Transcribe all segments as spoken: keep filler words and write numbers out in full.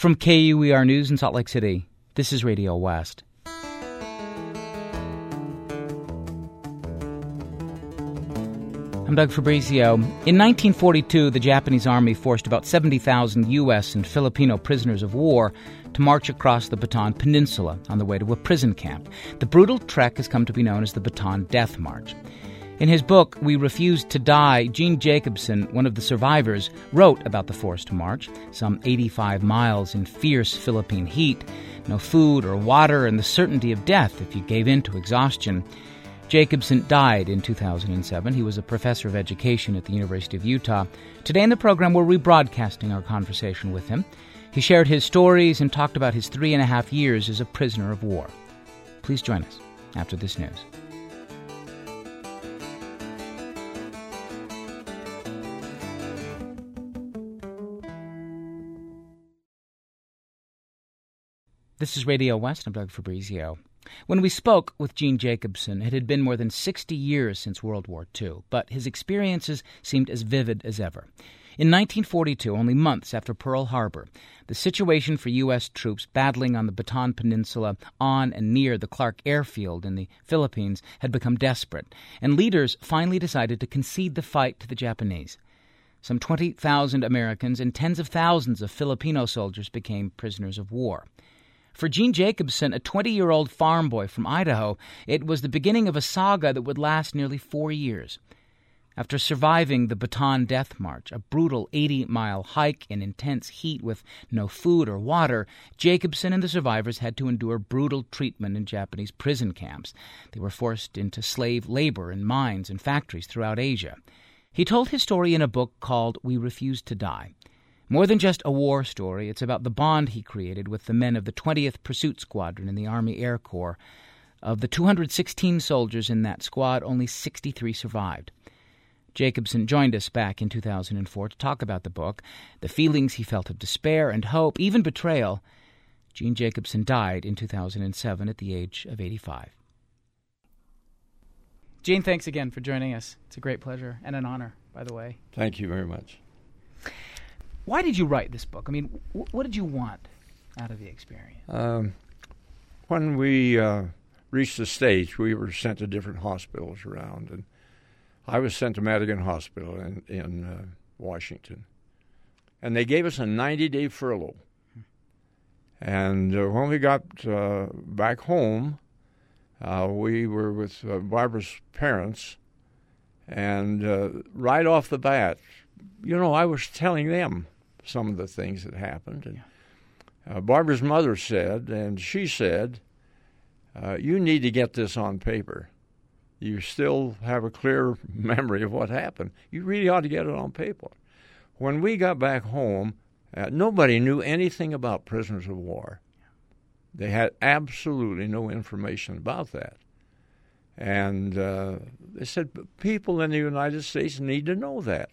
From K U E R News in Salt Lake City, this is Radio West. I'm Doug Fabrizio. In nineteen forty-two, the Japanese Army forced about seventy thousand U S and Filipino prisoners of war to march across the Bataan Peninsula on the way to a prison camp. The brutal trek has come to be known as the Bataan Death March. In his book, We Refuse to Die, Gene Jacobson, one of the survivors, wrote about the forced march, some eighty-five miles in fierce Philippine heat, no food or water, and the certainty of death if you gave in to exhaustion. Jacobson died in two thousand seven. He was a professor of education at the University of Utah. Today in the program, we're rebroadcasting our conversation with him. He shared his stories and talked about his three and a half years as a prisoner of war. Please join us after this news. This is Radio West. I'm Doug Fabrizio. When we spoke with Gene Jacobson, it had been more than sixty years since World War Two, but his experiences seemed as vivid as ever. In nineteen forty-two, only months after Pearl Harbor, the situation for U S troops battling on the Bataan Peninsula on and near the Clark Airfield in the Philippines had become desperate, and leaders finally decided to concede the fight to the Japanese. Some twenty thousand Americans and tens of thousands of Filipino soldiers became prisoners of war. For Gene Jacobson, a twenty-year-old farm boy from Idaho, it was the beginning of a saga that would last nearly four years. After surviving the Bataan Death March, a brutal eighty-mile hike in intense heat with no food or water, Jacobson and the survivors had to endure brutal treatment in Japanese prison camps. They were forced into slave labor in mines and factories throughout Asia. He told his story in a book called We Refuse to Die. More than just a war story, it's about the bond he created with the men of the twentieth Pursuit Squadron in the Army Air Corps. Of the two hundred sixteen soldiers in that squad, only sixty-three survived. Jacobson joined us back in two thousand four to talk about the book, the feelings he felt of despair and hope, even betrayal. Gene Jacobson died in two thousand seven at the age of eighty-five. Gene, thanks again for joining us. It's a great pleasure and an honor, by the way. Thank you very much. Why did you write this book? I mean, w- what did you want out of the experience? Um, when we uh, reached the States, we were sent to different hospitals around, and I was sent to Madigan Hospital in, in uh, Washington. And they gave us a ninety-day furlough. And uh, when we got uh, back home, uh, we were with uh, Barbara's parents, and uh, right off the bat, you know, I was telling them some of the things that happened. And uh, Barbara's mother said, and she said, uh, you need to get this on paper. You still have a clear memory of what happened. You really ought to get it on paper. When we got back home, uh, nobody knew anything about prisoners of war. They had absolutely no information about that. And uh, they said, people in the United States need to know that.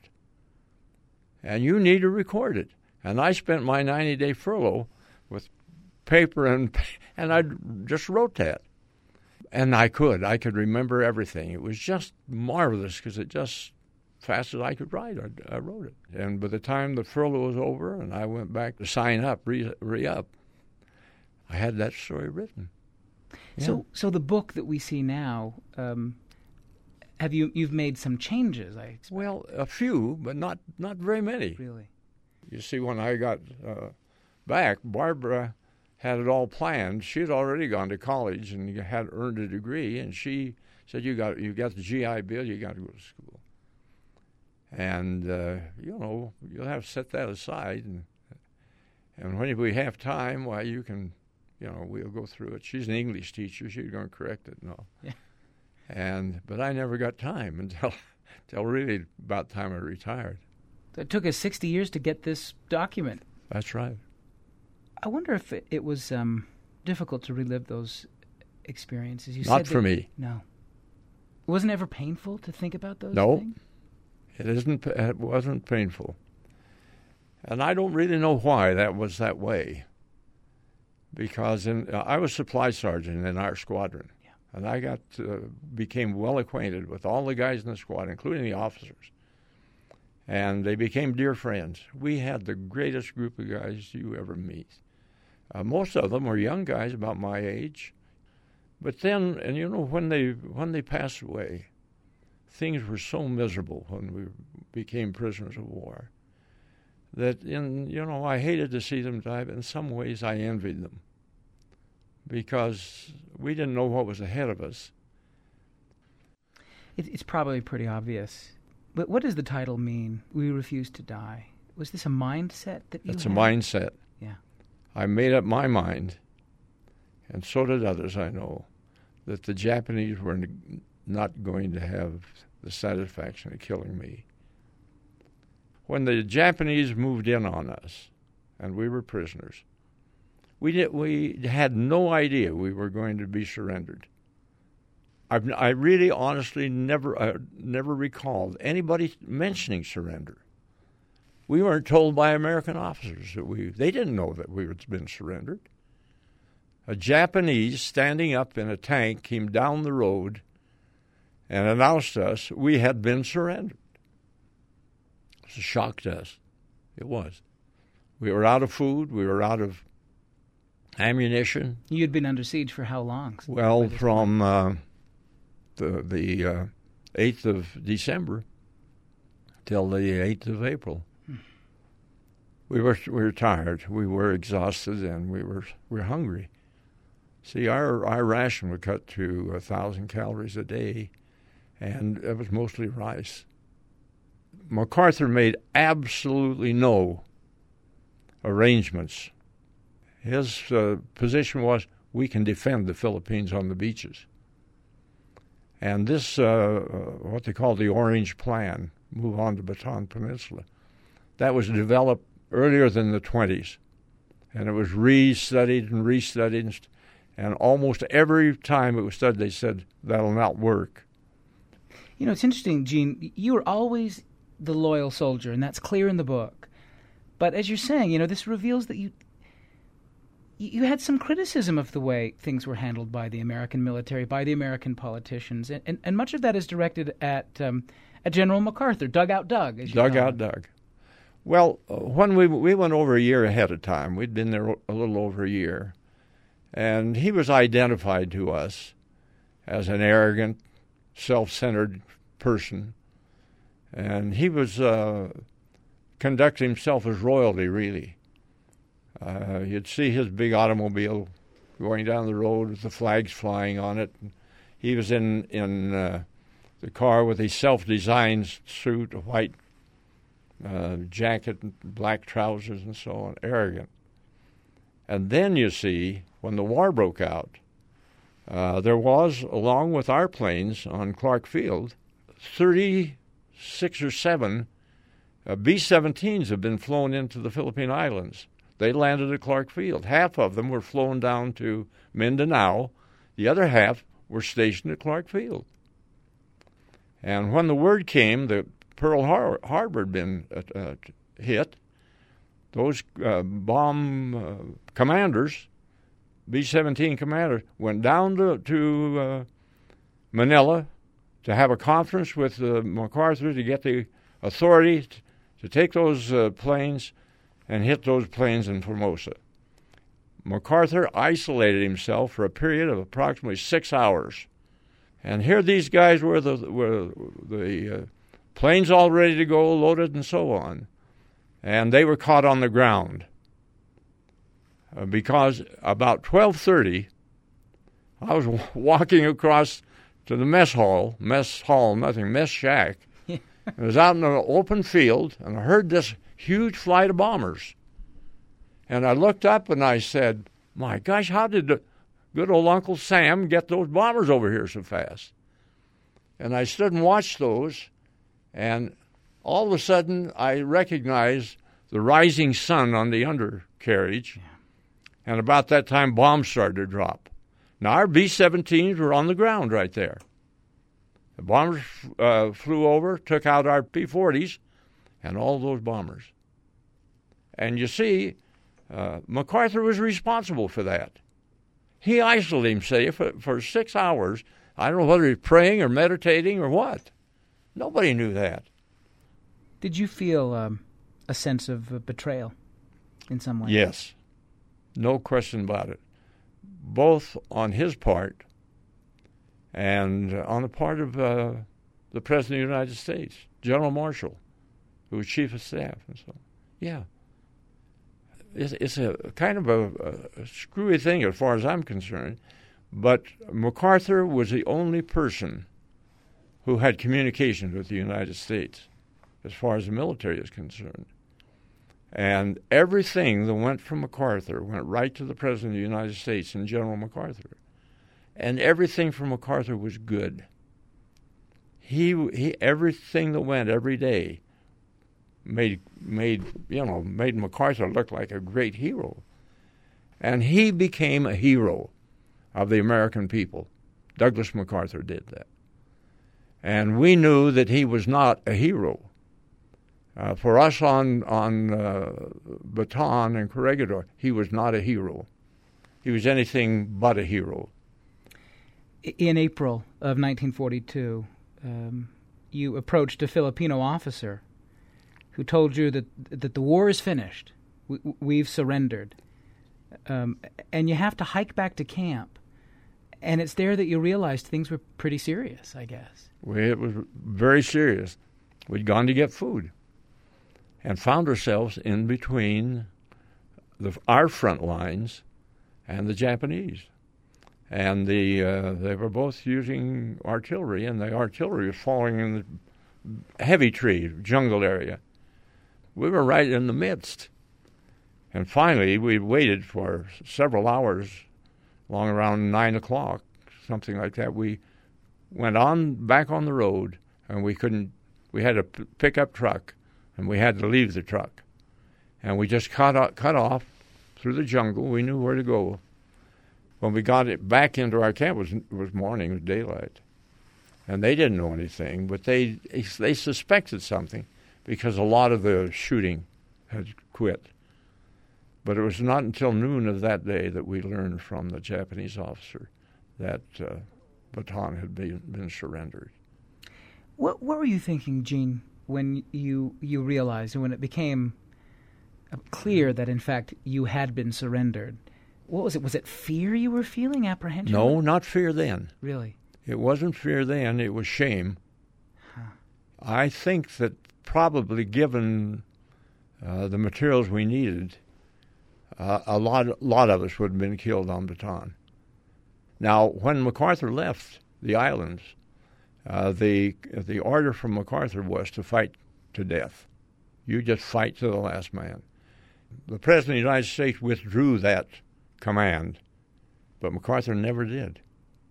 And you need to record it. And I spent my ninety-day furlough with paper, and and I just wrote that. And I could. I could remember everything. It was just marvelous because it just, fast as I could write, I, I wrote it. And by the time the furlough was over and I went back to sign up, re, re-up, I had that story written. Yeah. So so the book that we see now, um, have you, you've made some changes, I expect? Well, a few, but not, not very many. Really? You see, when I got uh, back, Barbara had it all planned. She had already gone to college and had earned a degree, and she said, you got you got the G I Bill, you got to go to school. And, uh, you know, you'll have to set that aside. And, and when we have time, why, you can, you know, we'll go through it. She's an English teacher. She's going to correct it and all. Yeah. And, but I never got time until, until really about the time I retired. So it took us sixty years to get this document. That's right. I wonder if it, it was um, difficult to relive those experiences. You Not said for that, me. No. Wasn't it ever painful to think about those no, things? It isn't. It wasn't painful. And I don't really know why that was that way. Because in, uh, I was supply sergeant in our squadron. Yeah. And I got uh, became well acquainted with all the guys in the squad, including the officers. and they became dear friends. We had the greatest group of guys you ever meet. Uh, most of them were young guys about my age. But then, and you know, when they when they passed away, things were so miserable when we became prisoners of war that, in you know, I hated to see them die, but in some ways I envied them because we didn't know what was ahead of us. It, it's probably pretty obvious. But what does the title mean, We Refuse to Die? Was this a mindset that you It's had? a mindset. Yeah. I made up my mind, and so did others I know, that the Japanese were n- not going to have the satisfaction of killing me. When the Japanese moved in on us, and we were prisoners, we did, we had no idea we were going to be surrendered. I've, I really, honestly, never, uh, never recalled anybody mentioning surrender. We weren't told by American officers that we, they didn't know that we had been surrendered. A Japanese standing up in a tank came down the road and announced to us we had been surrendered. It was a shock to us. It was. We were out of food. We were out of ammunition. You'd been under siege for how long? Well, from uh, the the uh, eighth of December till the eighth of April. Hmm. We were we were tired. We were exhausted, and we were we were hungry. See, our our ration was cut to a thousand calories a day, and it was mostly rice. MacArthur made absolutely no arrangements. His uh, position was, we can defend the Philippines on the beaches. And this, uh, uh, what they call the Orange Plan, move on to Bataan Peninsula, that was developed earlier than the twenties. And it was re-studied and re-studied, and almost every time it was studied, they said, that'll not work. You know, it's interesting, Gene, you were always the loyal soldier, and that's clear in the book. But as you're saying, you know, this reveals that you you had some criticism of the way things were handled by the American military, by the American politicians, and, and, and much of that is directed at um, at General MacArthur, Dugout Doug, as you Dugout call him. Doug. Well, uh, when we we went over a year ahead of time, we'd been there a little over a year, and he was identified to us as an arrogant, self-centered person, and he was uh, conducting himself as royalty, really. Uh, you'd see his big automobile going down the road with the flags flying on it. He was in in uh, the car with a self-designed suit, a white uh, jacket, and black trousers, and so on, arrogant. And then you see, when the war broke out, uh, there was, along with our planes on Clark Field, thirty-six or seven uh, B seventeens have been flown into the Philippine Islands. They landed at Clark Field. Half of them were flown down to Mindanao. The other half were stationed at Clark Field. And when the word came that Pearl Har- Harbor had been uh, uh, hit, those uh, bomb uh, commanders, B seventeen commanders, went down to, to uh, Manila to have a conference with uh, MacArthur to get the authority t- to take those uh, planes and hit those planes in Formosa. MacArthur isolated himself for a period of approximately six hours. And here these guys were the were the uh, planes all ready to go, loaded and so on. And they were caught on the ground. Uh, because about twelve thirty, I was w- walking across to the mess hall, mess hall, nothing, mess shack. I was out in an open field, and I heard this huge flight of bombers. And I looked up and I said, my gosh, how did the good old Uncle Sam get those bombers over here so fast? And I stood and watched those, and all of a sudden I recognized the rising sun on the undercarriage, yeah. And about that time bombs started to drop. Now our B seventeens were on the ground right there. The bombers uh, flew over, took out our P forties, and all those bombers. And you see, uh, MacArthur was responsible for that. He isolated himself for, for six hours. I don't know whether he was praying or meditating or what. Nobody knew that. Did you feel um, a sense of uh, betrayal in some way? Yes, no question about it. Both on his part and on the part of uh, the President of the United States, General Marshall, who was Chief of Staff and so on. Yeah. It's, it's a kind of a, a screwy thing as far as I'm concerned, but MacArthur was the only person who had communications with the United States as far as the military is concerned. And everything that went from MacArthur went right to the President of the United States and General MacArthur. And everything from MacArthur was good. He, he everything that went every day made made you know made MacArthur look like a great hero. And he became a hero of the American people. Douglas MacArthur did that. And we knew that he was not a hero. Uh, for us on on uh, Bataan and Corregidor, he was not a hero. He was anything but a hero. In April of nineteen forty-two, um, you approached a Filipino officer who told you that that the war is finished. We, we've surrendered. Um, and you have to hike back to camp. And it's there that you realized things were pretty serious, I guess. Well, it was very serious. We'd gone to get food and found ourselves in between the, our front lines and the Japanese. And the uh, they were both using artillery, and the artillery was falling in the heavy tree, jungle area. We were right in the midst. And finally, we waited for several hours, along around nine o'clock, something like that. We went on back on the road, and we couldn't, we had a p- pickup truck, and we had to leave the truck. And we just cut, o- cut off through the jungle. We knew where to go. When we got it back into our camp, it was, it was morning, it was daylight. And they didn't know anything, but they they suspected something because a lot of the shooting had quit. But it was not until noon of that day that we learned from the Japanese officer that uh, Bataan had been, been surrendered. What what were you thinking, Gene, when you you realized, when it became clear that, in fact, you had been surrendered? What was it? Was it fear you were feeling, apprehension? No, not fear then. Really? It wasn't fear then. It was shame. Huh. I think that probably given uh, the materials we needed, uh, a lot, lot of us would have been killed on Bataan. Now, when MacArthur left the islands, uh, the the order from MacArthur was to fight to death. You just fight to the last man. The President of the United States withdrew that command, but MacArthur never did.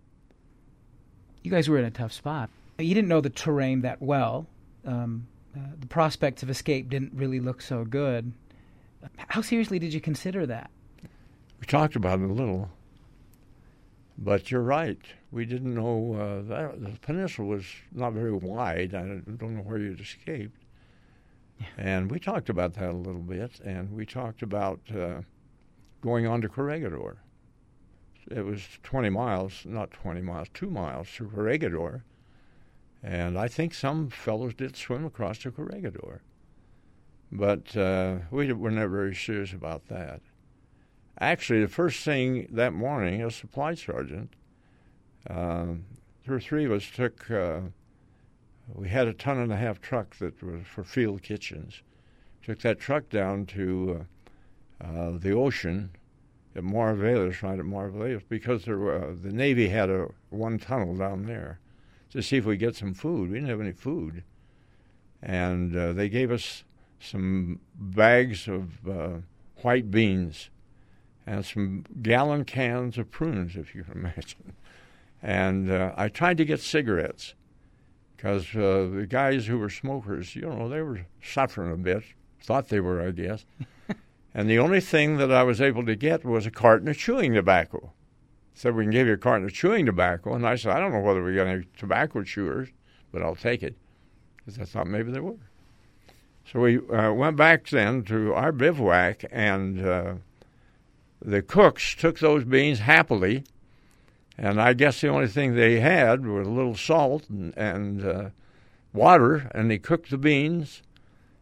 You guys were in a tough spot. You didn't know the terrain that well. Um, uh, the prospects of escape didn't really look so good. How seriously did you consider that? We talked about it a little, but you're right. We didn't know uh, that the peninsula was not very wide. I don't know where you'd escaped. Yeah. And we talked about that a little bit, and we talked about uh, going on to Corregidor. It was twenty miles, not twenty miles, two miles to Corregidor. And I think some fellows did swim across to Corregidor. But uh, we were never very serious about that. Actually, the first thing that morning, a supply sergeant, uh, two or three of us took, uh, we had a ton and a half truck that was for field kitchens. Took that truck down to uh, uh, the ocean at Marvelis, right at Marvelis, because there were, uh, the Navy had a one tunnel down there to see if we get some food. We didn't have any food. And uh, they gave us some bags of uh, white beans and some gallon cans of prunes, if you can imagine. And uh, I tried to get cigarettes because uh, the guys who were smokers, you know, they were suffering a bit, thought they were, I guess. And the only thing that I was able to get was a carton of chewing tobacco. Said, we can give you a carton of chewing tobacco. And I said, I don't know whether we got any tobacco chewers, but I'll take it, because I thought maybe there were. So we uh, went back then to our bivouac, and uh, the cooks took those beans happily, and I guess the only thing they had was a little salt and, and uh, water, and they cooked the beans,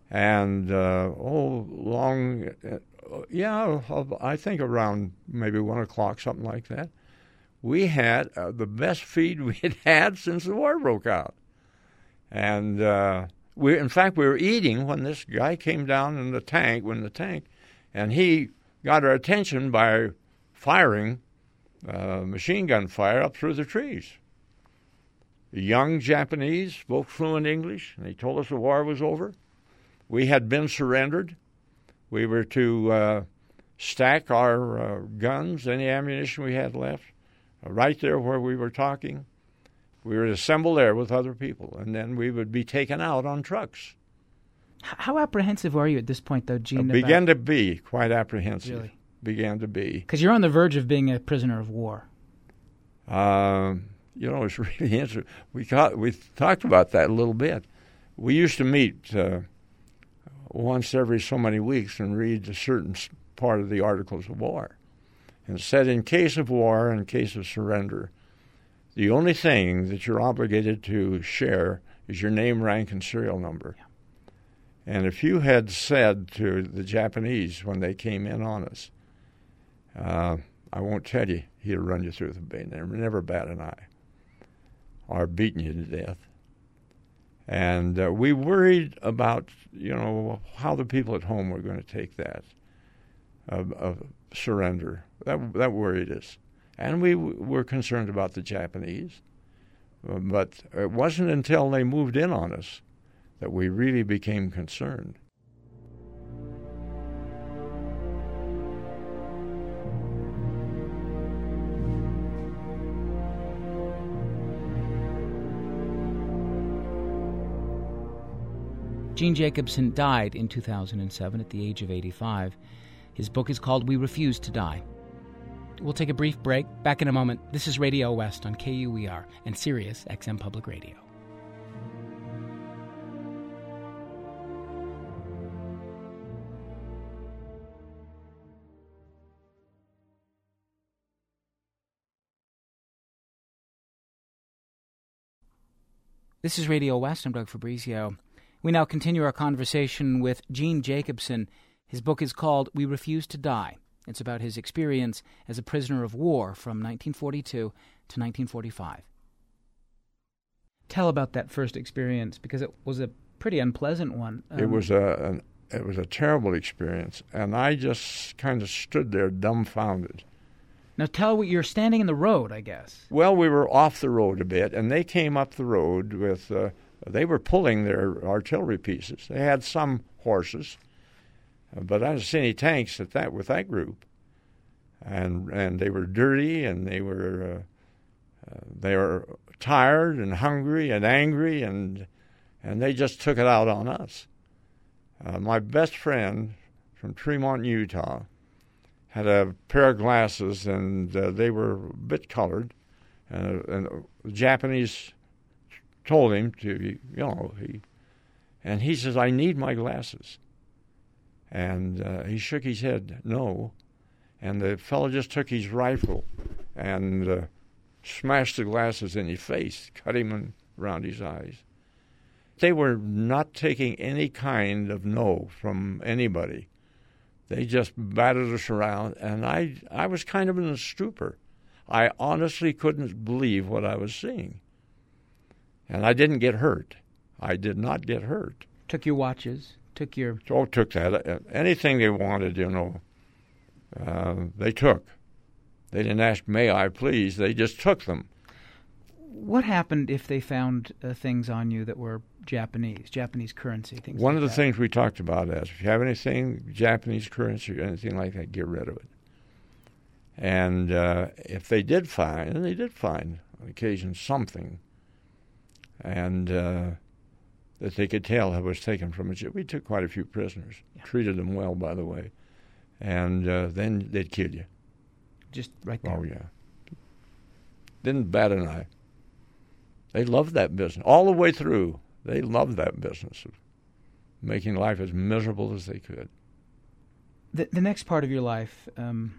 And, uh, oh, long, uh, yeah, I think around maybe one o'clock, something like that, we had uh, the best feed we had had since the war broke out. And uh, we, in fact, we were eating when this guy came down in the tank, in the tank, and he got our attention by firing uh, machine gun fire up through the trees. The young Japanese spoke fluent English, and they told us the war was over. We had been surrendered. We were to uh, stack our uh, guns, any ammunition we had left, uh, right there where we were talking. We were to assemble there with other people, and then we would be taken out on trucks. How apprehensive are you at this point, though, Gene? Uh, began to be quite apprehensive. Really? Began to be. Because you're on the verge of being a prisoner of war. Um, you know, it's really interesting. We, got, we talked about that a little bit. We used to meet uh, once every so many weeks and read a certain part of the Articles of War. And it said, in case of war, in case of surrender, the only thing that you're obligated to share is your name, rank, and serial number. Yeah. And if you had said to the Japanese when they came in on us, uh, I won't tell you, he'd have run you through the bay, never, never bat an eye, or beaten you to death. And uh, we worried about, you know, how the people at home were going to take that of, of surrender. That that worried us. And we w- were concerned about the Japanese. Uh, but it wasn't until they moved in on us that we really became concerned. Gene Jacobson died in two thousand seven at the age of eighty-five. His book is called We Refuse to Die. We'll take a brief break. Back in a moment. This is Radio West on K U E R and Sirius X M Public Radio. This is Radio West. I'm Doug Fabrizio. We now continue our conversation with Gene Jacobson. His book is called We Refuse to Die. It's about his experience as a prisoner of war from nineteen forty-two to nineteen forty-five. Tell about that first experience, because it was a pretty unpleasant one. Um, it was a an, it was a terrible experience, and I just kind of stood there dumbfounded. Now tell what you're standing in the road, I guess. Well, we were off the road a bit, and they came up the road with. Uh, they were pulling their artillery pieces. They had some horses, but I didn't see any tanks at that with that group, and and they were dirty, and they were uh, uh, they were tired and hungry and angry, and and they just took it out on us. Uh, my best friend from Tremont, Utah, had a pair of glasses, and uh, they were a bit colored, and, uh, and the Japanese told him to, you know, he, and he says, "I need my glasses." And uh, he shook his head, no. And the fellow just took his rifle and uh, smashed the glasses in his face, cut him in, around his eyes. They were not taking any kind of no from anybody. They just battered us around, and I, I was kind of in a stupor. I honestly couldn't believe what I was seeing. And I didn't get hurt. I did not get hurt. Took your watches? Took your... Oh, took that. Anything they wanted, you know, uh, they took. They didn't ask, may I please? They just took them. What happened if they found uh, things on you that were Japanese, Japanese currency, things One like of the that? things we talked about is, if you have anything Japanese currency or anything like that, get rid of it. And uh, if they did find, and they did find on occasion something, and uh, that they could tell it was taken from a... We took quite a few prisoners, yeah. Treated them well, by the way, and uh, then they'd kill you. Just right there. Oh, yeah. Didn't bat an eye. They loved that business. All the way through, they loved that business of making life as miserable as they could. The, the next part of your life um,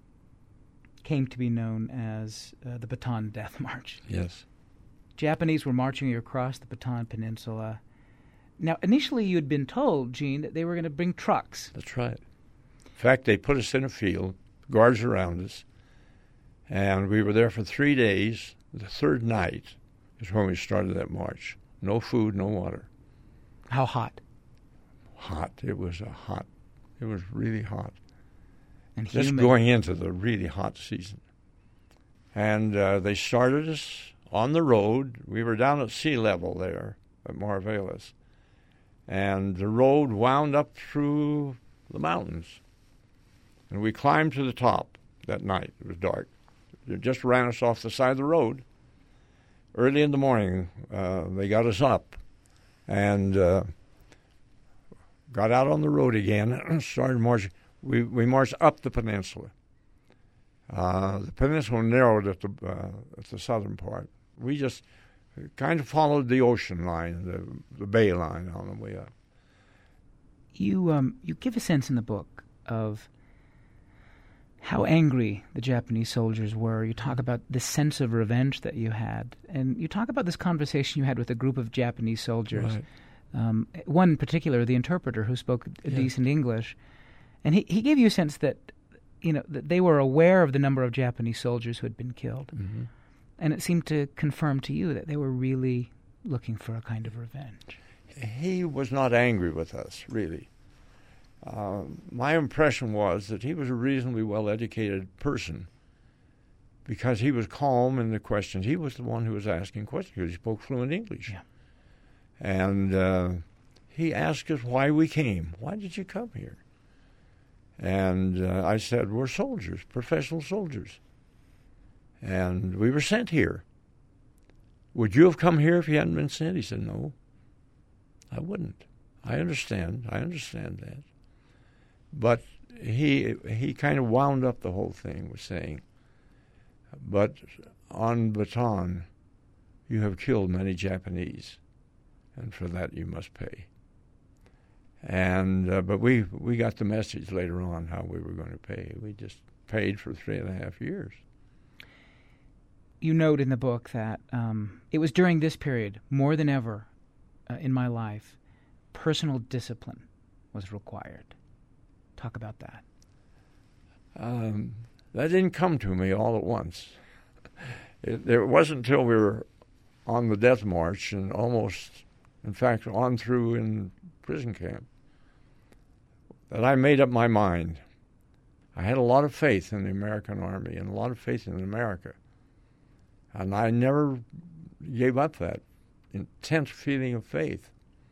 came to be known as uh, the Bataan Death March. Yes. Japanese were marching you across the Bataan Peninsula. Now, initially you had been told, Gene, that they were going to bring trucks. That's right. In fact, they put us in a field, guards around us, and we were there for three days. The third night is when we started that march. No food, no water. How hot? Hot. It was a hot. It was really hot. And Just humid. going into the really hot season. And uh, they started us on the road. We were down at sea level there at Marvelis. And the road wound up through the mountains. And we climbed to the top that night. It was dark. They just ran us off the side of the road. Early in the morning, uh, they got us up and uh, got out on the road again and started marching. We, we marched up the peninsula. Uh, the peninsula narrowed at the, uh, at the southern part. We just kind of followed the ocean line, the, the bay line on the way up. You, um, you give a sense in the book of how angry the Japanese soldiers were. You talk about the sense of revenge that you had. And you talk about this conversation you had with a group of Japanese soldiers. Right. Um, one in particular, the interpreter, who spoke Yeah. decent English. And he, he gave you a sense that, you know, that they were aware of the number of Japanese soldiers who had been killed. Mm-hmm. And it seemed to confirm to you that they were really looking for a kind of revenge. He was not angry with us, really. Uh, my impression was that he was a reasonably well-educated person because he was calm in the questions. He was the one who was asking questions because he spoke fluent English. Yeah. And uh, he asked us why we came. Why did you come here? And uh, I said, we're soldiers, professional soldiers. And we were sent here. Would you have come here if you hadn't been sent? He said, no, I wouldn't. I understand. I understand that. But he he kind of wound up the whole thing with saying, but on Bataan, you have killed many Japanese, and for that you must pay. And uh, but we we got the message later on how we were going to pay. We just paid for three and a half years. You note in the book that um, it was during this period, more than ever uh, in my life, personal discipline was required. Talk about that. Um, that didn't come to me all at once. It, it wasn't until we were on the death march and almost, in fact, on through in prison camp that I made up my mind. I had a lot of faith in the American Army and a lot of faith in America. And I never gave up that intense feeling of faith.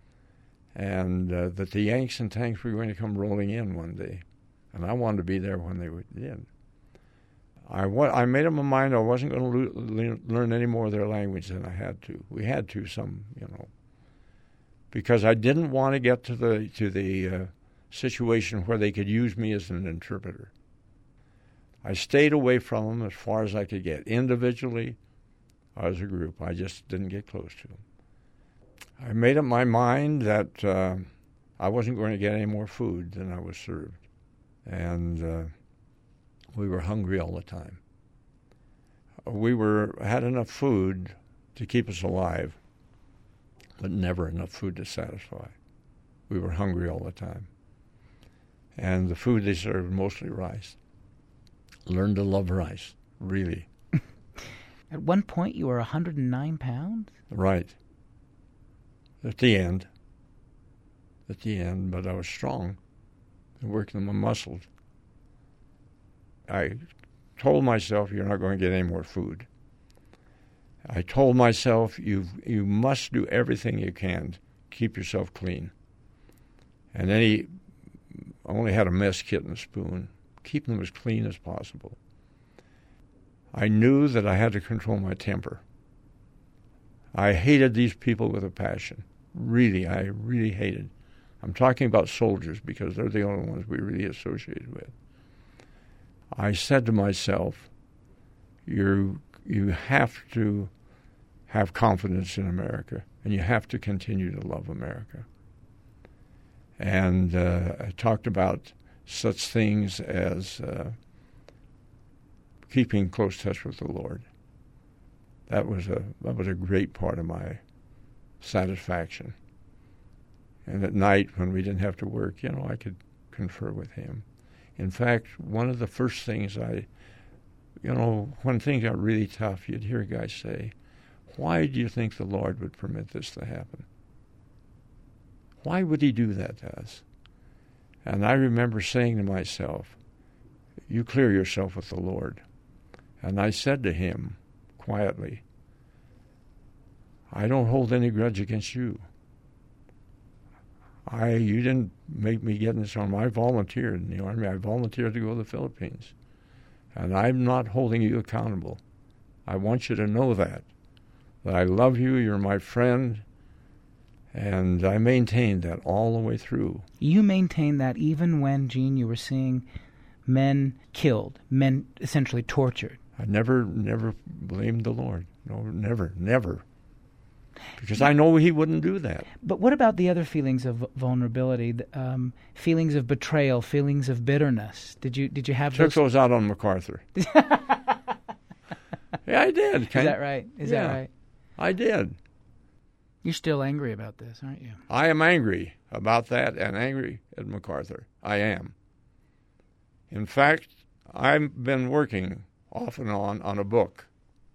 And uh, that the Yanks and tanks were going to come rolling in one day. And I wanted to be there when they did. I, wa- I made up my mind I wasn't going to lo- learn any more of their language than I had to. We had to some, you know. Because I didn't want to get to the, to the uh, situation where they could use me as an interpreter. I stayed away from them as far as I could get, individually or as a group. I just didn't get close to them. I made up my mind that uh, I wasn't going to get any more food than I was served. And uh, we were hungry all the time. We were had enough food to keep us alive, but never enough food to satisfy. We were hungry all the time. And the food they served, mostly rice. Learned to love rice, really. At one point, you were one hundred nine pounds? Right. At the end. At the end, but I was strong and working my muscles. I told myself, you're not going to get any more food. I told myself, you you must do everything you can to keep yourself clean. And then he only had a mess kit and a spoon. Keep them as clean as possible. I knew that I had to control my temper. I hated these people with a passion. Really, I really hated. I'm talking about soldiers because they're the only ones we really associated with. I said to myself, you you have to have confidence in America, and you have to continue to love America. And uh, I talked about such things as uh, keeping close touch with the Lord. That was a that was a great part of my satisfaction. And at night, when we didn't have to work, you know, I could confer with him. In fact, one of the first things I, you know, when things got really tough, you'd hear guys say, "Why do you think the Lord would permit this to happen? Why would he do that to us?" And I remember saying to myself, "You clear yourself with the Lord." And I said to him quietly, "I don't hold any grudge against you. I, you didn't make me get in this army. I volunteered in the Army. I volunteered to go to the Philippines. And I'm not holding you accountable. I want you to know that. That I love you, you're my friend." And I maintained that all the way through. You maintained that even when, Gene, you were seeing men killed, men essentially tortured. I never, never blamed the Lord. No, never, never. Because I know he wouldn't do that. But what about the other feelings of vulnerability, um, feelings of betrayal, feelings of bitterness? Did you did you have Took those? those out on MacArthur. Yeah, I did. Is that right? Is yeah, that right? I did. You're still angry about this, aren't you? I am angry about that and angry at MacArthur. I am. In fact, I've been working off and on on a book.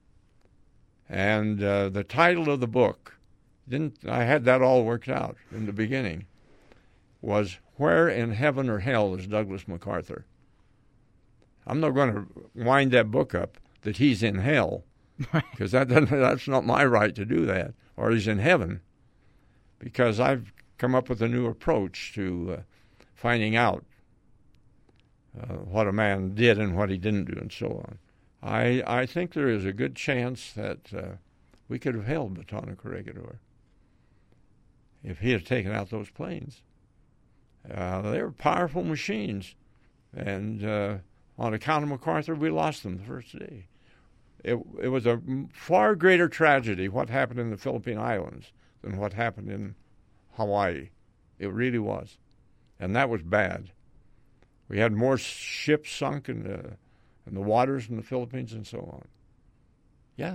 And uh, the title of the book, didn't I had that all worked out in the beginning, was "Where in Heaven or Hell is Douglas MacArthur?" I'm not going to wind that book up that he's in hell, because that doesn't, that's not my right to do that, or he's in heaven, because I've come up with a new approach to uh, finding out uh, what a man did and what he didn't do and so on. I, I think there is a good chance that uh, we could have held Bataan and Corregidor if he had taken out those planes. Uh, they were powerful machines, and uh, on account of MacArthur, we lost them the first day. It, it was a far greater tragedy what happened in the Philippine Islands than what happened in Hawaii. It really was, and that was bad. We had more ships sunk in the in the waters in the Philippines and so on. Yeah.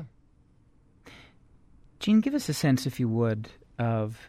Gene, give us a sense, if you would, of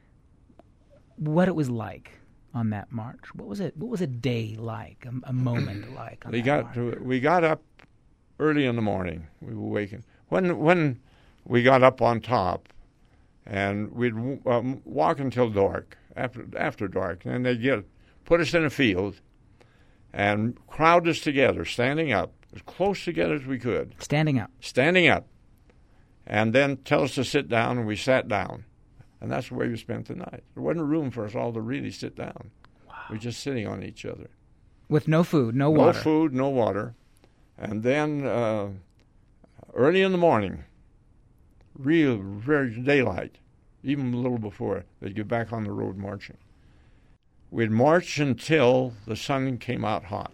what it was like on that march. What was it? What was a day like? A, a moment like? On we that got march? to, we got up early in the morning. We were waking when when we got up on top, and we'd um, walk until dark. After after dark, and then they'd get put us in a field, and crowd us together, standing up as close together as we could. Standing up. Standing up, and then tell us to sit down, and we sat down. And that's the way we spent the night. There wasn't room for us all to really sit down. Wow. We were just sitting on each other. With no food, no, no water. No food, no water. And then uh, early in the morning, real, very daylight, even a little before, they'd get back on the road marching. We'd march until the sun came out hot.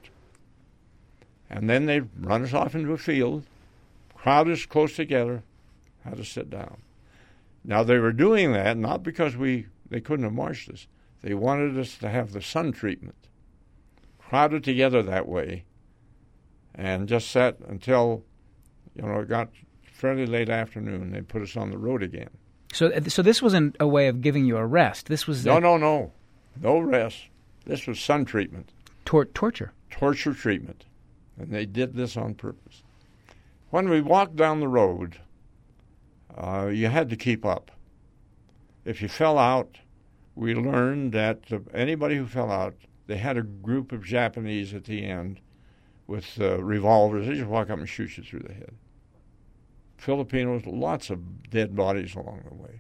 And then they'd run us off into a field, crowd us close together, had us sit down. Now, they were doing that not because we they couldn't have marched us. They wanted us to have the sun treatment. Crowded together that way, and just sat until, you know, it got fairly late afternoon. They put us on the road again. So, so this wasn't a way of giving you a rest. This was no, a, no, no, no rest. This was sun treatment. Tor- torture. Torture treatment, and they did this on purpose. When we walked down the road, Uh, you had to keep up. If you fell out, we learned that uh, anybody who fell out, they had a group of Japanese at the end with uh, revolvers. They just walk up and shoot you through the head. Filipinos, lots of dead bodies along the way,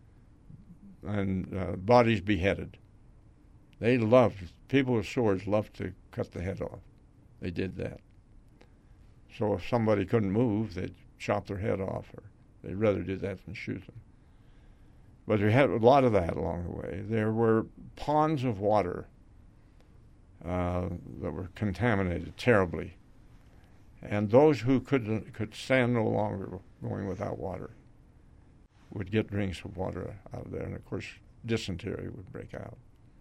and uh, bodies beheaded. They loved, people with swords loved to cut the head off. They did that. So if somebody couldn't move, they'd chop their head off, or they'd rather do that than shoot them. But we had a lot of that along the way. There were ponds of water uh, that were contaminated terribly. And those who could could stand no longer going without water would get drinks of water out of there. And, of course, dysentery would break out.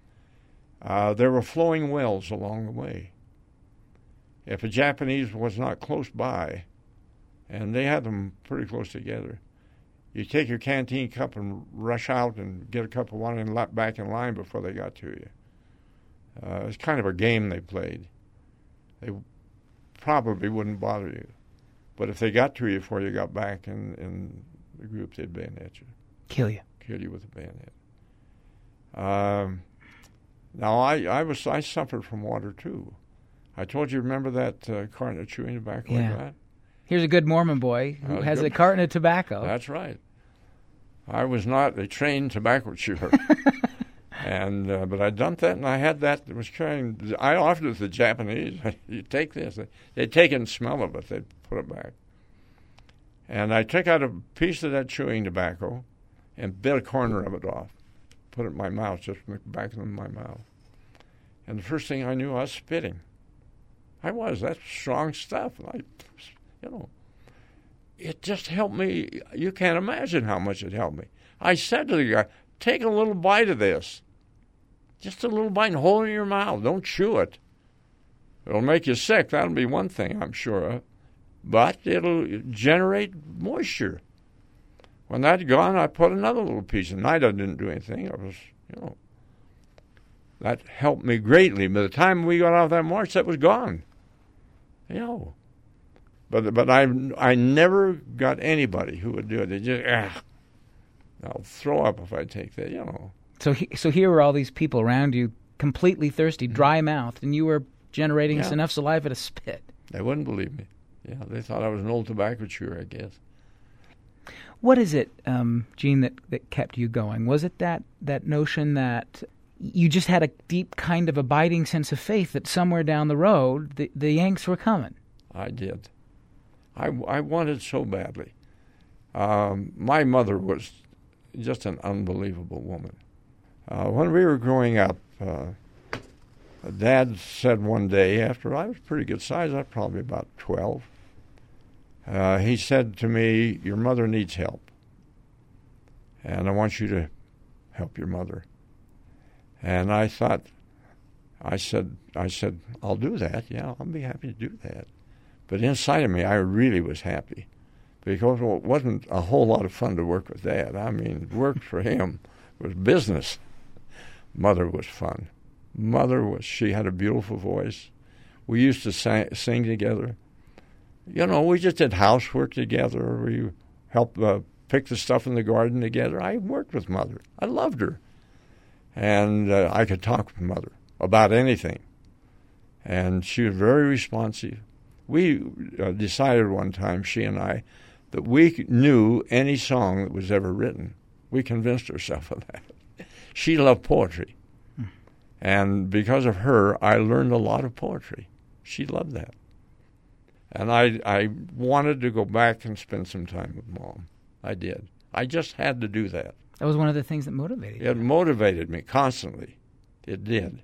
Uh, there were flowing wells along the way. If a Japanese was not close by, and they had them pretty close together, You take your canteen cup and rush out and get a cup of water and let back in line before they got to you. Uh, it's kind of a game they played. They probably wouldn't bother you. But if they got to you before you got back in, in the group, they'd bayonet you. Kill you. Kill you with a bayonet. Um, now, I, I was I suffered from water, too. I told you, remember that uh, carton of chewing tobacco yeah. I got? Here's a good Mormon boy who has good. a carton of tobacco. That's right. I was not a trained tobacco chewer. and uh, But I dumped that, and I had that. It was carrying. I offered it to the Japanese. You take this. They'd take it and smell of it. They'd put it back. And I took out a piece of that chewing tobacco and bit a corner of it off. Put it in my mouth, just in the back of my mouth. And the first thing I knew, I was spitting. I was. That's strong stuff. I, you know, it just helped me. You can't imagine how much it helped me. I said to the guy, take a little bite of this. Just a little bite and hold it in your mouth. Don't chew it. It'll make you sick. That'll be one thing, I'm sure of. But it'll generate moisture. When that's gone, I put another little piece. And I didn't do anything. I was, you know, that helped me greatly. By the time we got off that march, that was gone. You know. But but I I never got anybody who would do it. They just, ah, I'll throw up if I take that, you know. So he, so here were all these people around you, completely thirsty, dry mouthed, and you were generating yeah. enough saliva to spit. They wouldn't believe me. Yeah, they thought I was an old tobacco chewer, I guess. What is it, um, Gene, that, that kept you going? Was it that, that notion that you just had a deep kind of abiding sense of faith that somewhere down the road the, the Yanks were coming? I did. I, I wanted so badly. Um, my mother was just an unbelievable woman. Uh, when we were growing up, uh, Dad said one day, after I was pretty good size, I was probably about twelve, uh, he said to me, your mother needs help, and I want you to help your mother. And I thought, I said, I said, I'll do that. Yeah, I'll be happy to do that. But inside of me, I really was happy because it wasn't a whole lot of fun to work with Dad. I mean, work for him was business. Mother was fun. Mother was, she had a beautiful voice. We used to sing, sing together. You know, we just did housework together. We helped uh, pick the stuff in the garden together. I worked with Mother. I loved her. And uh, I could talk with Mother about anything. And she was very responsive. We uh, decided one time, she and I, that we knew any song that was ever written. We convinced ourselves of that. She loved poetry. Hmm. And because of her, I learned a lot of poetry. She loved that. And I, I wanted to go back and spend some time with Mom. I did. I just had to do that. That was one of the things that motivated you. It motivated me constantly. It did.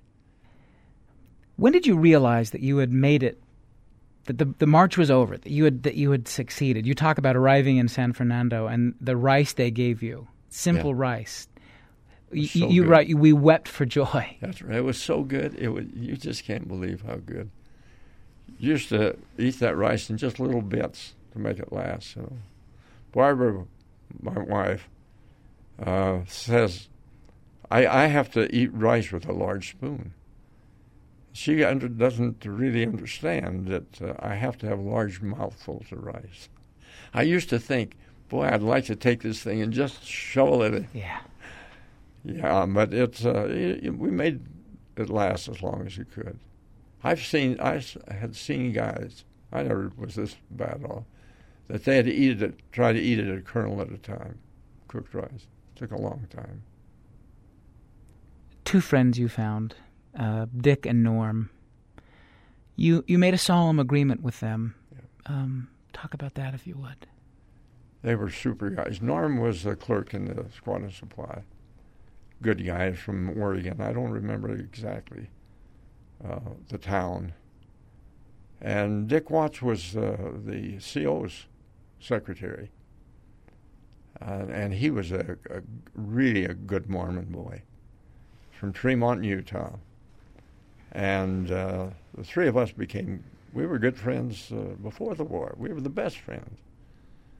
When did you realize that you had made it, that the the march was over, that you had that you had succeeded? You talk about arriving in San Fernando and the rice they gave you, simple yeah. rice. You, so you right. We wept for joy. That's right. It was so good. It was. You just can't believe how good. You used to eat that rice in just little bits to make it last. So, Barbara, my wife, uh, says, I, I have to eat rice with a large spoon. She under, doesn't really understand that uh, I have to have large mouthfuls of rice. I used to think, boy, I'd like to take this thing and just shovel it in. Yeah. Yeah, but it's uh, it, we made it last as long as you could. I've seen, I had seen guys, I never was this bad at all, that they had to eat it, try to eat it a kernel at a time, cooked rice. It took a long time. Two friends you found, uh, Dick and Norm. You you made a solemn agreement with them. Yeah. Um, talk about that if you would. They were super guys. Norm was the clerk in the Squad Supply. Good guy from Oregon. I don't remember exactly uh, the town. And Dick Watts was uh, the C O's secretary. Uh, and he was a, a really a good Mormon boy from Tremont, Utah. And uh, the three of us became, we were good friends uh, before the war. We were the best friends.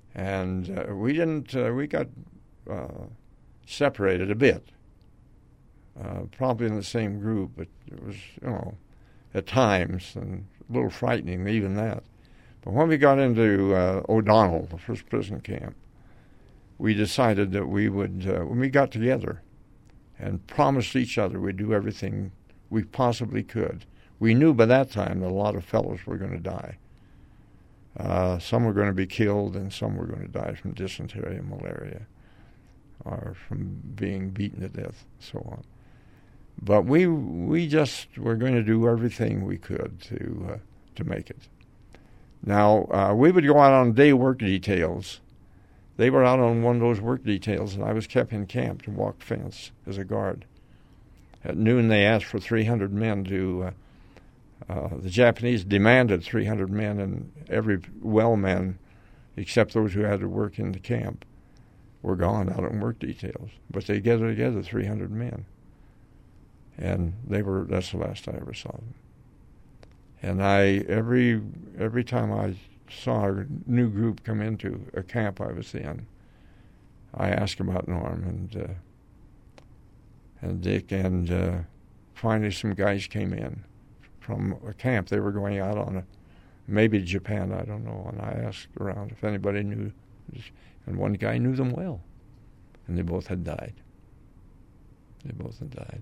And uh, we didn't, uh, we got uh, separated a bit, uh, probably in the same group, but it was, you know, at times, and a little frightening, even that. But when we got into uh, O'Donnell, the first prison camp, we decided that we would, uh, when we got together and promised each other we'd do everything we possibly could. We knew by that time that a lot of fellows were going to die. Uh, some were going to be killed, and some were going to die from dysentery and malaria, or from being beaten to death, and so on. But we we just were going to do everything we could to uh, to make it. Now, uh, we would go out on day work details. They were out on one of those work details, and I was kept in camp to walk fence as a guard. At noon, they asked for three hundred men to... Uh, uh, the Japanese demanded three hundred men, and every well man, except those who had to work in the camp, were gone out on work details. But they gathered together three hundred men. And they were, that's the last I ever saw them. And I, every every time I saw a new group come into a camp I was in, I asked about Norm and uh, and Dick, and uh, finally some guys came in from a camp. They were going out on a, maybe Japan, I don't know, and I asked around if anybody knew, and one guy knew them well, and they both had died. They both had died.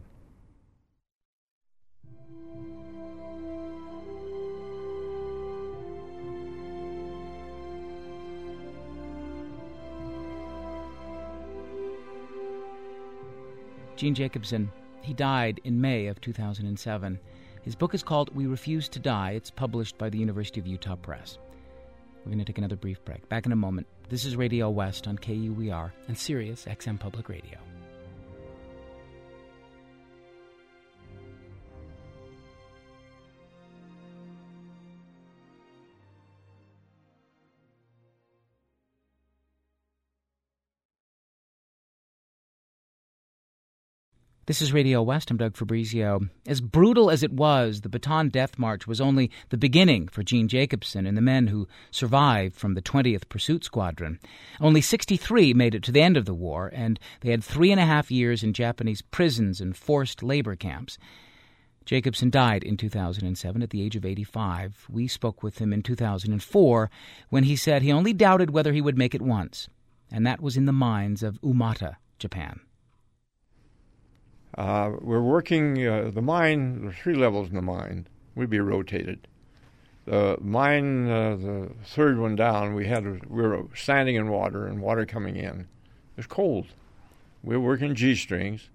Gene Jacobson, he died in May of two thousand seven. His book is called We Refuse to Die. It's published by the University of Utah Press. We're going to take another brief break. Back in a moment. This is Radio West on K U E R and Sirius X M Public Radio. This is Radio West. I'm Doug Fabrizio. As brutal as it was, the Bataan Death March was only the beginning for Gene Jacobson and the men who survived from the twentieth Pursuit Squadron. Only sixty-three made it to the end of the war, and they had three and a half years in Japanese prisons and forced labor camps. Jacobson died in two thousand seven at the age of eighty-five. We spoke with him in two thousand four when he said he only doubted whether he would make it once, and that was in the mines of Umata, Japan. Uh, we're working uh, the mine. There are three levels in the mine. We'd be rotated. The mine, uh, the third one down, we had we were standing in water and water coming in. It was cold. We were working G-strings,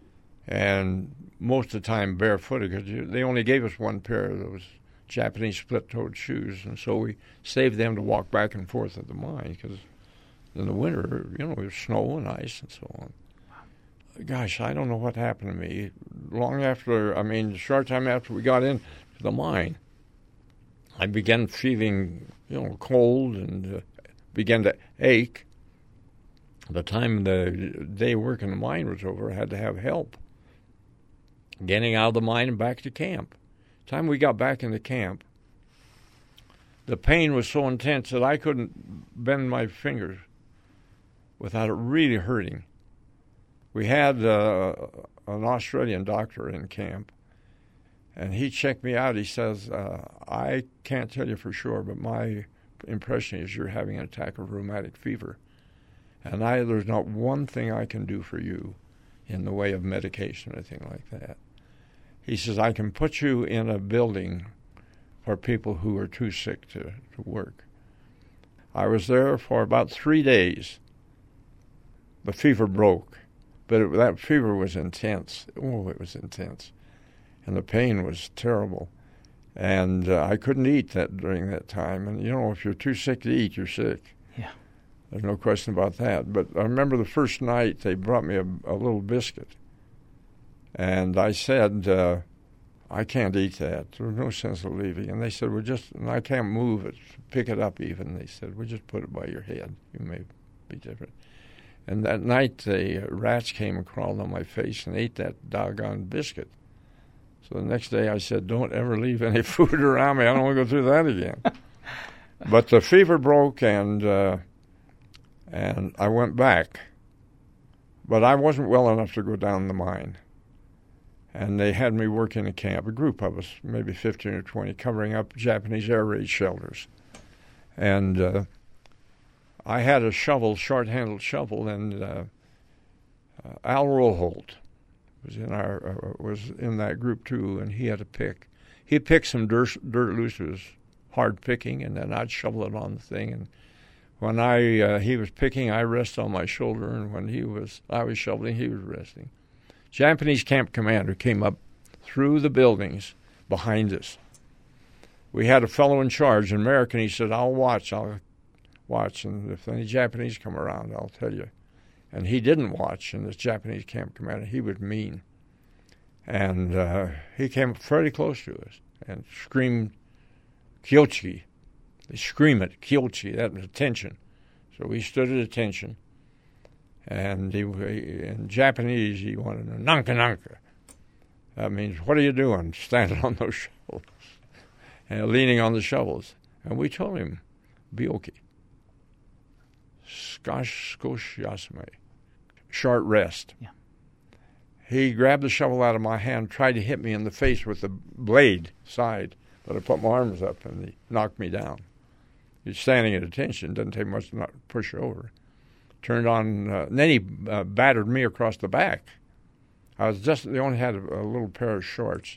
and most of the time barefooted because they only gave us one pair of those Japanese split-toed shoes, and so we saved them to walk back and forth at the mine because in the winter, you know, it was snow and ice and so on. Gosh, I don't know what happened to me. Long after, I mean, a short time after we got into the mine, I began feeling, you know, cold and uh, began to ache. By the time the day work in the mine was over, I had to have help getting out of the mine and back to camp. The time we got back into camp, the pain was so intense that I couldn't bend my fingers without it really hurting. We had uh, an Australian doctor in camp, and he checked me out. He says, uh, I can't tell you for sure, but my impression is you're having an attack of rheumatic fever. And I, there's not one thing I can do for you in the way of medication or anything like that. He says, I can put you in a building for people who are too sick to, to work. I was there for about three days. The fever broke. But it, that fever was intense. Oh, it was intense. And the pain was terrible. And uh, I couldn't eat that during that time. And, you know, if you're too sick to eat, you're sick. Yeah. There's no question about that. But I remember the first night they brought me a, a little biscuit. And I said, uh, I can't eat that. There's no sense of leaving. And they said, well, just, and I can't move it, pick it up even. They said, well, just put it by your head. You may be different. And that night, the rats came and crawled on my face and ate that doggone biscuit. So the next day I said, don't ever leave any food around me. I don't want to go through that again. But the fever broke, and uh, And I went back, but I wasn't well enough to go down the mine. And they had me work in a camp, a group of us, maybe fifteen or twenty, covering up Japanese air raid shelters. And uh, I had a shovel, short-handled shovel, and uh, uh, Al Roholt was in our uh, was in that group too, and he had a pick. He picked some dirt, dirt loose. It was hard picking, and then I'd shovel it on the thing. And when I uh, he was picking, I rest on my shoulder, and when he was I was shoveling, he was resting. Japanese camp commander came up through the buildings behind us. We had a fellow in charge, an American. He said, "I'll watch. I'll watch, and if any Japanese come around, I'll tell you." And he didn't watch, and this Japanese camp commander, he was mean. And uh, he came pretty close to us and screamed, "Kyochi." They scream it, "Kyochi." That was attention. So we stood at attention. And he, in Japanese, he wanted to nanka nanka. That means, what are you doing? Standing on those shovels and leaning on the shovels. And we told him, "Bioki. Skosh skosh yasame." Short rest. Yeah. He grabbed the shovel out of my hand, tried to hit me in the face with the blade side, but I put my arms up and he knocked me down. He's standing at attention. Doesn't take much to not push over. Turned on, uh, and then he uh, battered me across the back. I was just, they only had a, a little pair of shorts,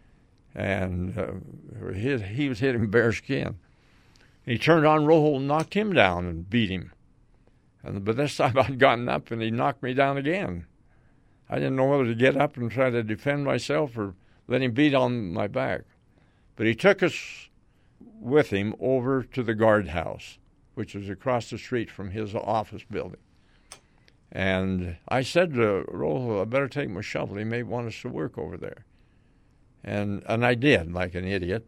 and uh, he, he was hitting bare skin. And he turned on Roholt and knocked him down and beat him. And but this time I'd gotten up and he knocked me down again. I didn't know whether to get up and try to defend myself or let him beat on my back. But he took us with him over to the guardhouse, which was across the street from his office building. And I said to Roholt, "I better take my shovel. He may want us to work over there." And and I did, like an idiot.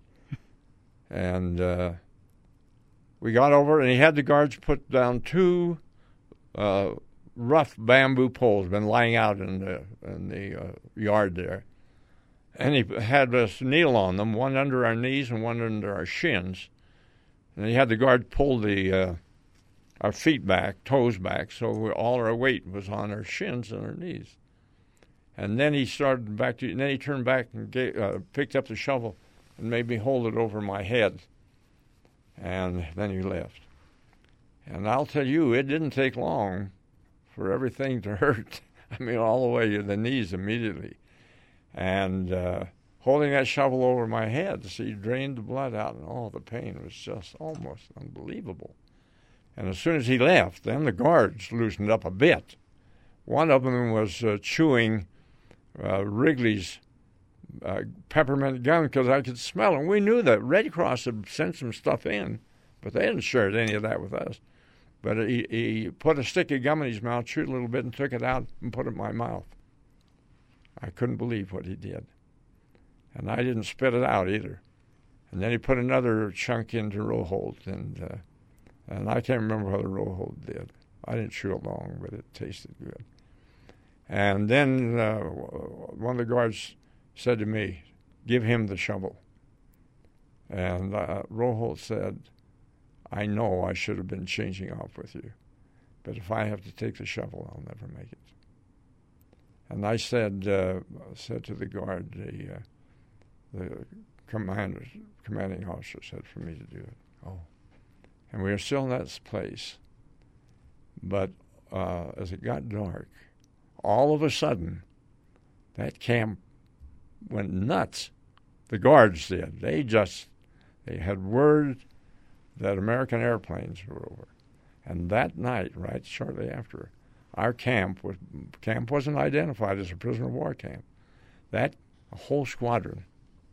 And uh, we got over, and he had the guards put down two uh, rough bamboo poles, been lying out in the, in the uh, yard there. And he had us kneel on them, one under our knees and one under our shins. And he had the guard pull the uh, our feet back, toes back, so we, all our weight was on our shins and our knees. And then he started back to, and then he turned back and gave, uh, picked up the shovel and made me hold it over my head. And then he left. And I'll tell you, it didn't take long for everything to hurt. I mean, all the way to the knees immediately. And uh, holding that shovel over my head, so he drained the blood out, and all oh, the pain was just almost unbelievable. And as soon as he left, then the guards loosened up a bit. One of them was uh, chewing uh, Wrigley's uh, peppermint gum because I could smell it. And we knew that Red Cross had sent some stuff in, but they hadn't shared any of that with us. But he, he put a stick of gum in his mouth, chewed a little bit, and took it out and put it in my mouth. I couldn't believe what he did. And I didn't spit it out either. And then he put another chunk into Roholt, and uh, and I can't remember what the Roholt did. I didn't chew it long, but it tasted good. And then uh, one of the guards said to me, "Give him the shovel." And uh, Roholt said, "I know I should have been changing off with you, but if I have to take the shovel, I'll never make it." And I said uh, said to the guard, the uh, the commander, commanding officer said for me to do it. Oh, and we were still in that place. But uh, as it got dark, all of a sudden, that camp went nuts. The guards did. They just they had word that American airplanes were over, and that night, right shortly after, our camp was camp wasn't identified as a prisoner of war camp. That a whole squadron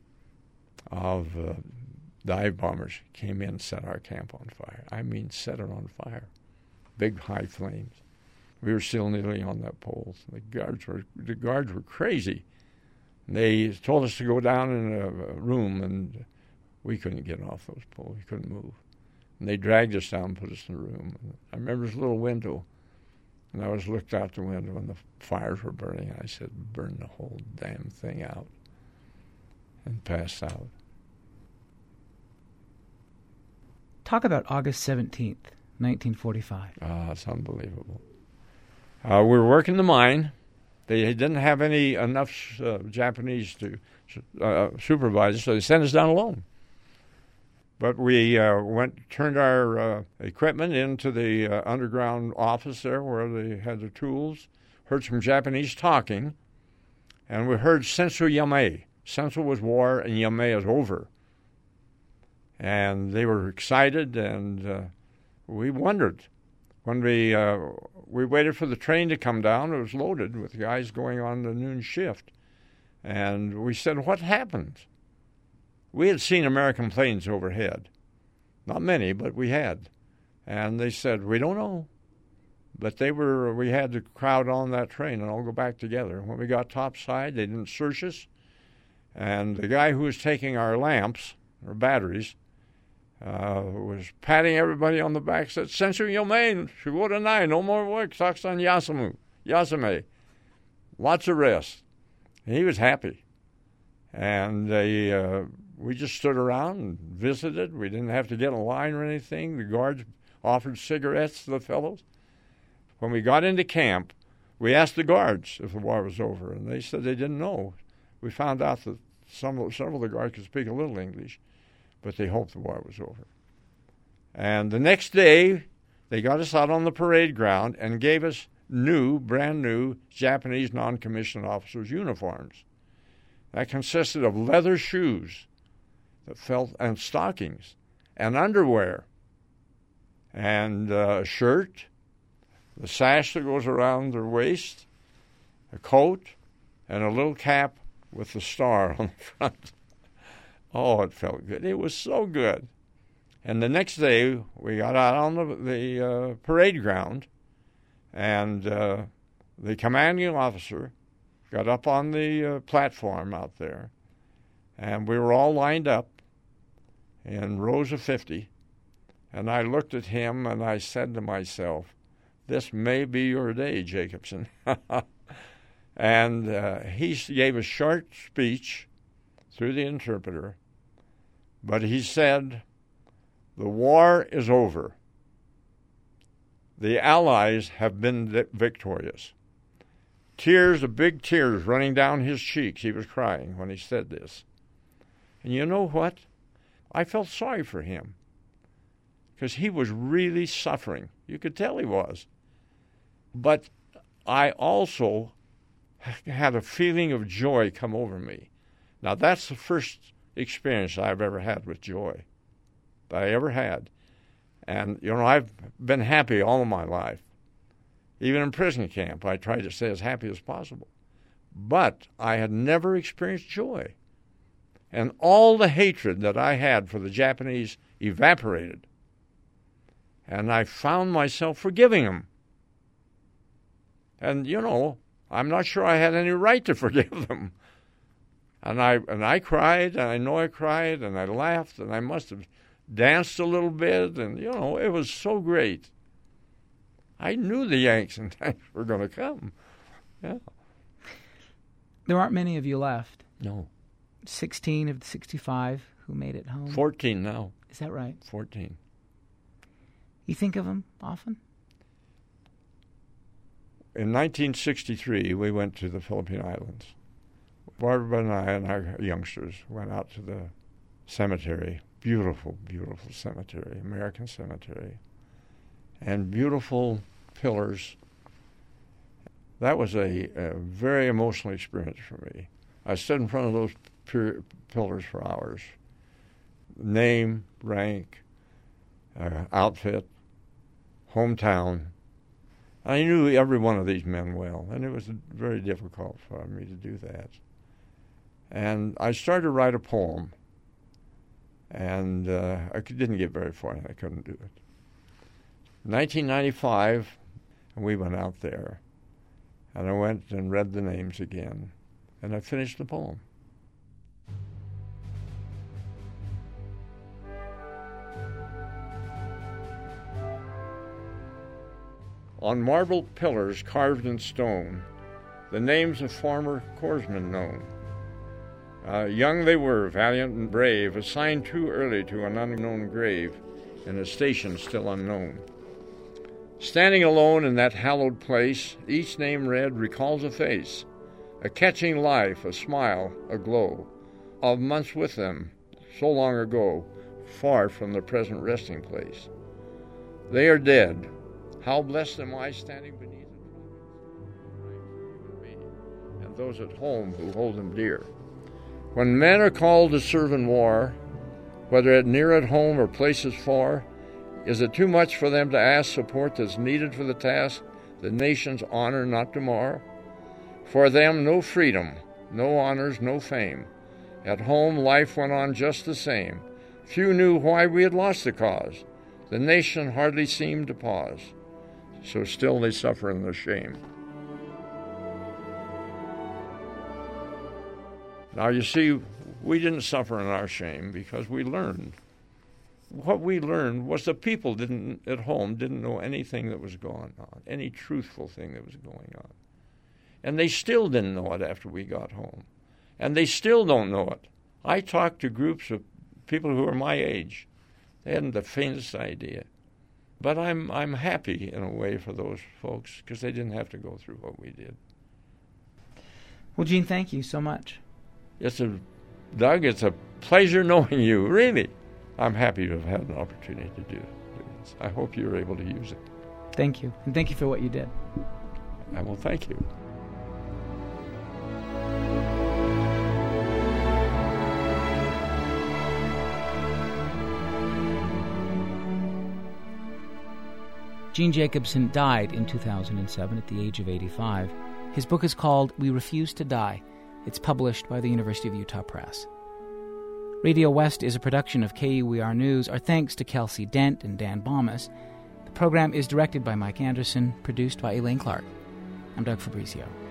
of uh, dive bombers came in and set our camp on fire. I mean, set it on fire. Big high flames. We were still kneeling on that pole. The guards were the guards were crazy. They told us to go down in a, a room, and we couldn't get off those poles. We couldn't move. And they dragged us down and put us in a room. And I remember this little window. And I was looked out the window, and the fires were burning. And I said, "Burn the whole damn thing out," and passed out. Talk about August seventeenth, nineteen forty-five. Ah, it's unbelievable. Uh, we were working the mine. They didn't have any enough uh, Japanese to uh, supervise, so they sent us down alone. But we uh, went, turned our uh, equipment into the uh, underground office there where they had the tools, heard some Japanese talking, and we heard Sensu Yamei. Sensu was war and Yamei is over. And they were excited, and uh, we wondered. When we uh, we waited for the train to come down, it was loaded with guys going on the noon shift. And we said, what happened? We had seen American planes overhead. Not many, but we had. And they said, we don't know. But they were. We had to crowd on that train and all go back together. When we got topside, they didn't search us. And the guy who was taking our lamps, or batteries, uh, was patting everybody on the back, said, Sensu Yomain, Shigoda Nai, no more work, Saksan Yasamu, Yasame. Lots of rest. And he was happy. And they, uh, we just stood around and visited. We didn't have to get in a line or anything. The guards offered cigarettes to the fellows. When we got into camp, we asked the guards if the war was over, and they said they didn't know. We found out that some, several of the guards could speak a little English, but they hoped the war was over. And the next day, they got us out on the parade ground and gave us new, brand new Japanese non-commissioned officers' uniforms. That consisted of leather shoes that felt, and stockings, and underwear, and uh, a shirt, the sash that goes around their waist, a coat, and a little cap with the star on the front. Oh, it felt good. It was so good. And the next day, we got out on the, the uh, parade ground, and uh, the commanding officer got up on the uh, platform out there, and we were all lined up in rows of fifty, and I looked at him and I said to myself, this may be your day, Jacobson. And uh, he gave a short speech through the interpreter, but he said, the war is over. The Allies have been victorious. Tears, the big tears running down his cheeks. He was crying when he said this. And you know what? I felt sorry for him because he was really suffering. You could tell he was. But I also had a feeling of joy come over me. Now, that's the first experience I've ever had with joy that I ever had. And, you know, I've been happy all of my life. Even in prison camp, I tried to stay as happy as possible. But I had never experienced joy. And all the hatred that I had for the Japanese evaporated. And I found myself forgiving them. And, you know, I'm not sure I had any right to forgive them. And I and I cried, and I know I cried, and I laughed, and I must have danced a little bit, and, you know, it was so great. I knew the Yanks and tanks were going to come. Yeah. There aren't many of you left. No. sixteen of the sixty-five who made it home. fourteen now. Is that right? fourteen. You think of them often? In nineteen sixty-three, we went to the Philippine Islands. Barbara and I and our youngsters went out to the cemetery. Beautiful, beautiful cemetery, American cemetery. And beautiful pillars. That was a, a very emotional experience for me. I stood in front of those pir- pillars for hours. Name, rank, uh, outfit, hometown. I knew every one of these men well, and it was very difficult for me to do that. And I started to write a poem, and uh, I didn't get very far, and I couldn't do it. nineteen ninety-five, we went out there, and I went and read the names again, and I finished the poem. On marble pillars carved in stone, the names of former corpsmen known. Uh, young they were, valiant and brave, assigned too early to an unknown grave in a station still unknown. Standing alone in that hallowed place, each name read recalls a face, a catching life, a smile, a glow, of months with them, so long ago, far from the present resting place. They are dead. How blessed am I standing beneath them, and those at home who hold them dear. When men are called to serve in war, whether at near at home or places far, is it too much for them to ask support that's needed for the task, the nation's honor not to mar? For them, no freedom, no honors, no fame. At home, life went on just the same. Few knew why we had lost the cause. The nation hardly seemed to pause. So still they suffer in their shame. Now, you see, we didn't suffer in our shame because we learned. What we learned was the people didn't at home didn't know anything that was going on, any truthful thing that was going on. And they still didn't know it after we got home. And they still don't know it. I talked to groups of people who are my age. They hadn't the faintest idea. But I'm I'm happy in a way for those folks because they didn't have to go through what we did. Well, Gene, thank you so much. It's a, Doug, it's a pleasure knowing you, really. I'm happy to have had an opportunity to do, do this. I hope you're able to use it. Thank you, and thank you for what you did. I will thank you. Gene Jacobson died in two thousand seven at the age of eighty-five. His book is called We Refuse to Die. It's published by the University of Utah Press. Radio West is a production of K U E R News. Our thanks to Kelsey Dent and Dan Baumus. The program is directed by Mike Anderson, produced by Elaine Clark. I'm Doug Fabrizio.